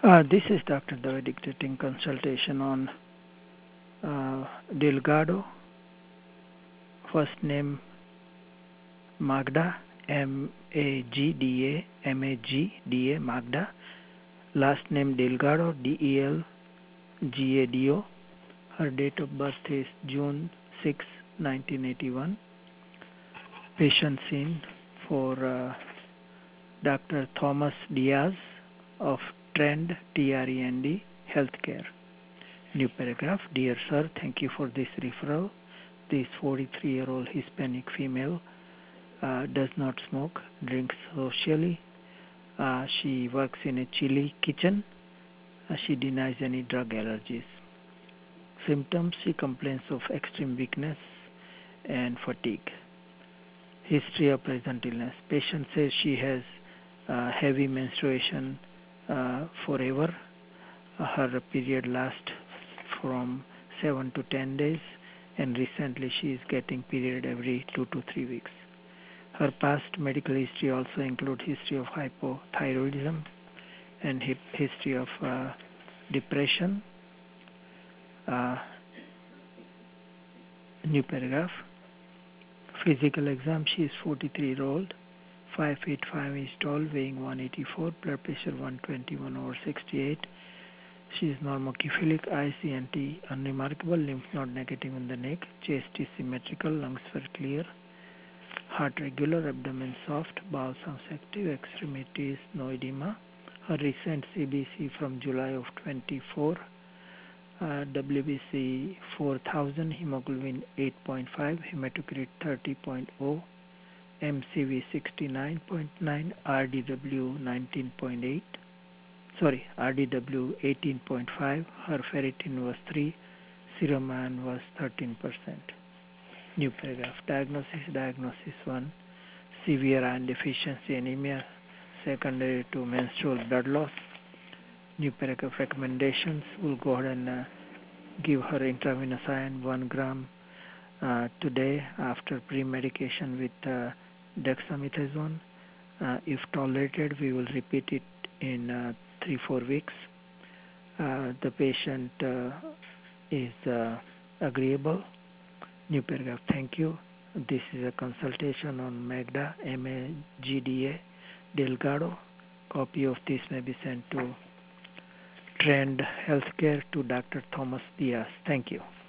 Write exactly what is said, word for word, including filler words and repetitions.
Uh, this is Doctor David dictating consultation on uh, Delgado. First name Magda, M A G D A, M A G D A, Magda. Last name Delgado, D E L G A D O. Her date of birth is June sixth, nineteen eighty-one. Patient seen for uh, Doctor Thomas Diaz of Trend, T R E N D, Healthcare. New paragraph. Dear sir, thank you for this referral. This forty-three-year-old Hispanic female uh, does not smoke, drinks socially. Uh, she works in a chili kitchen. Uh, she denies any drug allergies. Symptoms: she complains of extreme weakness and fatigue. History of present illness: patient says she has uh, heavy menstruation uh, forever. Uh, her period lasts from seven to ten days, and recently she is getting period every two to three weeks. Her past medical history also includes history of hypothyroidism and history of uh, depression. Uh, new paragraph. Physical exam: she is forty-three year old, five feet five inch tall, weighing one eighty-four, blood pressure one twenty-one over sixty-eight. She is normocephalic, eyes E N T unremarkable, lymph node negative in the neck, chest is symmetrical, lungs were clear, heart regular, abdomen soft, bowel sounds active, extremities no edema. Her recent C B C from July of twenty-four, uh, W B C four thousand, hemoglobin eight point five, hematocrit thirty point zero, M C V sixty-nine point nine, R D W nineteen point eight. Sorry, R D W eighteen point five, her ferritin was three, serum iron was thirteen percent. New paragraph. Diagnosis: Diagnosis one, severe iron deficiency anemia secondary to menstrual blood loss. New paragraph. Recommendations: we'll go ahead and uh, give her intravenous iron one gram uh, today after pre-medication with uh, dexamethasone. Uh, if tolerated, we will repeat it in uh, three to four weeks. Uh, the patient uh, is uh, agreeable. New paragraph. Thank you. This is a consultation on Magda, M A G D A, Delgado. Copy of this may be sent to Trend Healthcare to Doctor Thomas Diaz. Thank you.